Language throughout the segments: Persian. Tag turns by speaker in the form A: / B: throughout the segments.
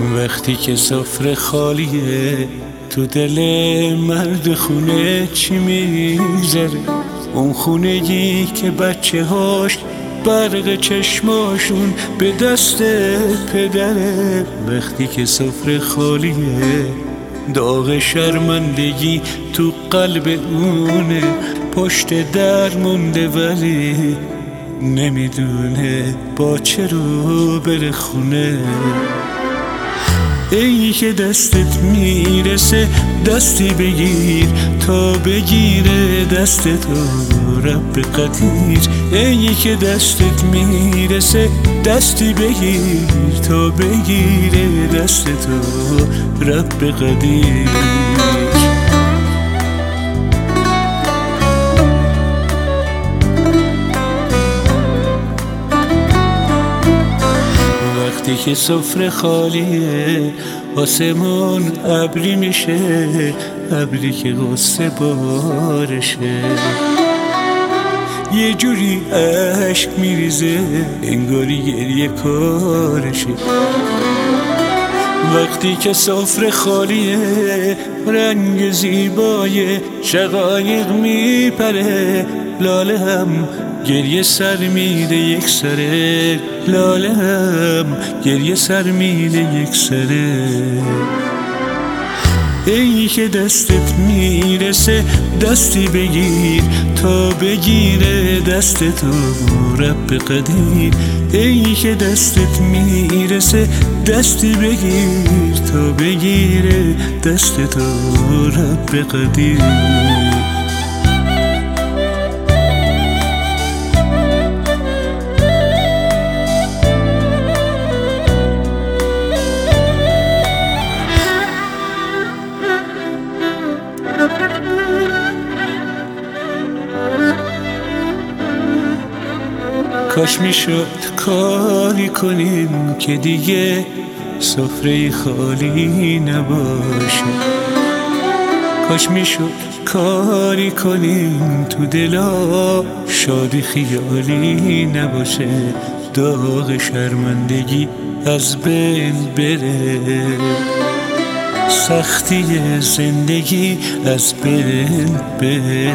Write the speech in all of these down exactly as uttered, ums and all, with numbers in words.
A: وقتی که سفره خالیه تو دل مرد خونه چی میذاره؟ اون خونگی که بچه هاش برق چشماشون به دست پدره. وقتی که سفره خالیه داغ شرمندگی تو قلب اونه، پشت در مونده ولی نمیدونه با چه رو بره خونه. ای که دستت میرسه دستی بگیر تا بگیره دست تو رب قدیر. ای که دستت میرسه دستی بگیر تا بگیره دست تو رب قدیر. وقتی که سفره خالیه آسمون ابری میشه، ابری که غصه بارشه، یه جوری عشق میریزه انگاری گریه کارشه. وقتی که سفره خالیه رنگ زیبای شقایق میپره، لاله هم گریه سر میده یک سره، لاله هم گریه سر میده یک سره. ای که دستت میرسه دستی بگیر تا بگیره دست تو رب قدیر. ای که دستت میرسه دستی بگیر تا بگیره دست تو رب قدیر. کاش میشد کاری کنیم که دیگه سفره خالی نباشه، کاش میشد کاری کنیم تو دلا شادی خیالی نباشه، داغ شرمندگی از بین بره، سختی زندگی از بین بره.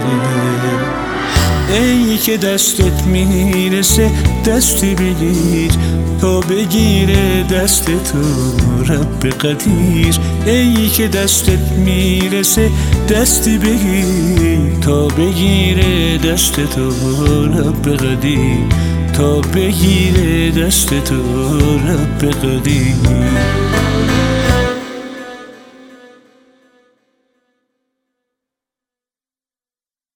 A: ای که دستت میرسه دستی بگیر تا بگیره دست تو رب قدیر. ای که دستت میرسه دستی بگیر تا بگیره دست تو رب قدیر، تا بگیره دست تو رب قدیر.